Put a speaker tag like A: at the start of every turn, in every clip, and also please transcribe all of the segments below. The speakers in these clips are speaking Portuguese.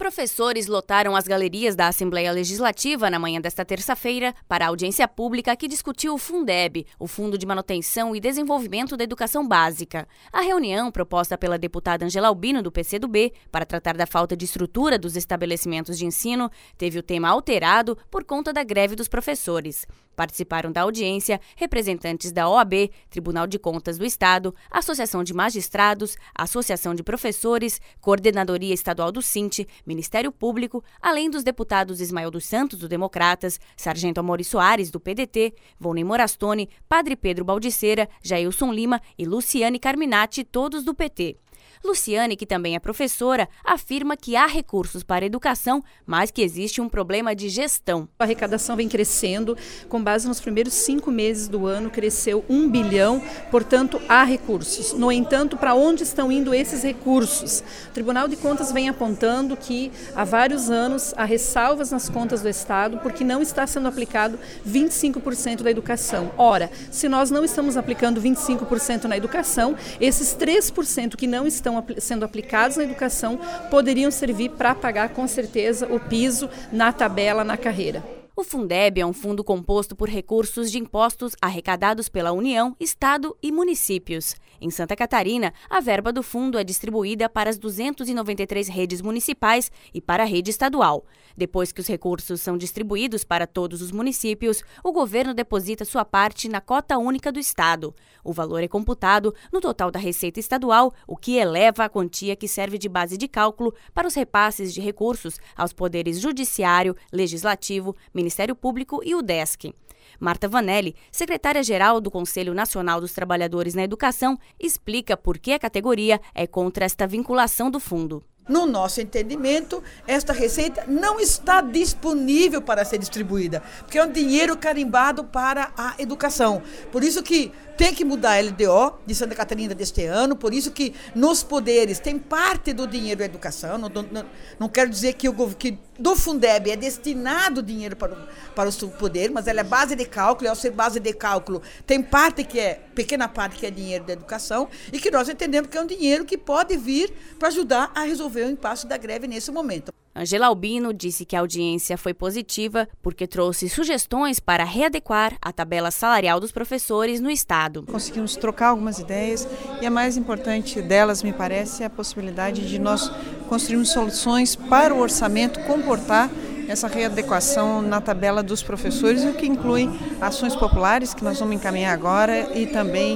A: Professores lotaram as galerias da Assembleia Legislativa na manhã desta terça-feira para a audiência pública que discutiu o Fundeb, o Fundo de Manutenção e Desenvolvimento da Educação Básica. A reunião, proposta pela deputada Angela Albino, do PCdoB, para tratar da falta de estrutura dos estabelecimentos de ensino, teve o tema alterado por conta da greve dos professores. Participaram da audiência representantes da OAB, Tribunal de Contas do Estado, Associação de Magistrados, Associação de Professores, Coordenadoria Estadual do SINT, Ministério Público, além dos deputados Ismael dos Santos, do Democratas, Sargento Amori Soares, do PDT, Volney Morastone, Padre Pedro Baldiceira, Jailson Lima e Luciane Carminati, todos do PT. Luciane, que também é professora, afirma que há recursos para a educação, mas que existe um problema de gestão.
B: A arrecadação vem crescendo, com base nos primeiros 5 meses do ano, cresceu 1 bilhão, portanto, há recursos. No entanto, para onde estão indo esses recursos? O Tribunal de Contas vem apontando que há vários anos há ressalvas nas contas do Estado porque não está sendo aplicado 25% da educação. Ora, se nós não estamos aplicando 25% na educação, esses 3% que não estão sendo aplicados na educação poderiam servir para pagar com certeza o piso na tabela, na carreira.
A: O Fundeb é um fundo composto por recursos de impostos arrecadados pela União, Estado e municípios. Em Santa Catarina, a verba do fundo é distribuída para as 293 redes municipais e para a rede estadual. Depois que os recursos são distribuídos para todos os municípios, o governo deposita sua parte na cota única do Estado. O valor é computado no total da receita estadual, o que eleva a quantia que serve de base de cálculo para os repasses de recursos aos poderes Judiciário, Legislativo, Ministério Público e o DESC. Marta Vanelli, secretária-geral do Conselho Nacional dos Trabalhadores na Educação, explica por que a categoria é contra esta vinculação do fundo.
C: No nosso entendimento, esta receita não está disponível para ser distribuída, porque é um dinheiro carimbado para a educação. Por isso que tem que mudar a LDO de Santa Catarina deste ano, por isso que nos poderes tem parte do dinheiro da educação. Não quero dizer que do Fundeb é destinado dinheiro para o poder, mas ela é base de cálculo, e ao ser base de cálculo tem parte que é, pequena parte que é dinheiro da educação, e que nós entendemos que é um dinheiro que pode vir para ajudar a resolver o impasse da greve nesse momento.
A: Angela Albino disse que a audiência foi positiva porque trouxe sugestões para readequar a tabela salarial dos professores no Estado.
D: Conseguimos trocar algumas ideias e a mais importante delas, me parece, é a possibilidade de nós construirmos soluções para o orçamento comportar essa readequação na tabela dos professores, o que inclui ações populares, que nós vamos encaminhar agora, e também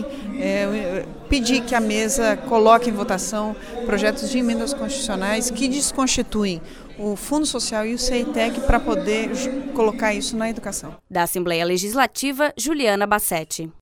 D: pedir que a mesa coloque em votação projetos de emendas constitucionais que desconstituem o Fundo Social e o CEITEC para poder colocar isso na educação.
A: Da Assembleia Legislativa, Juliana Bassetti.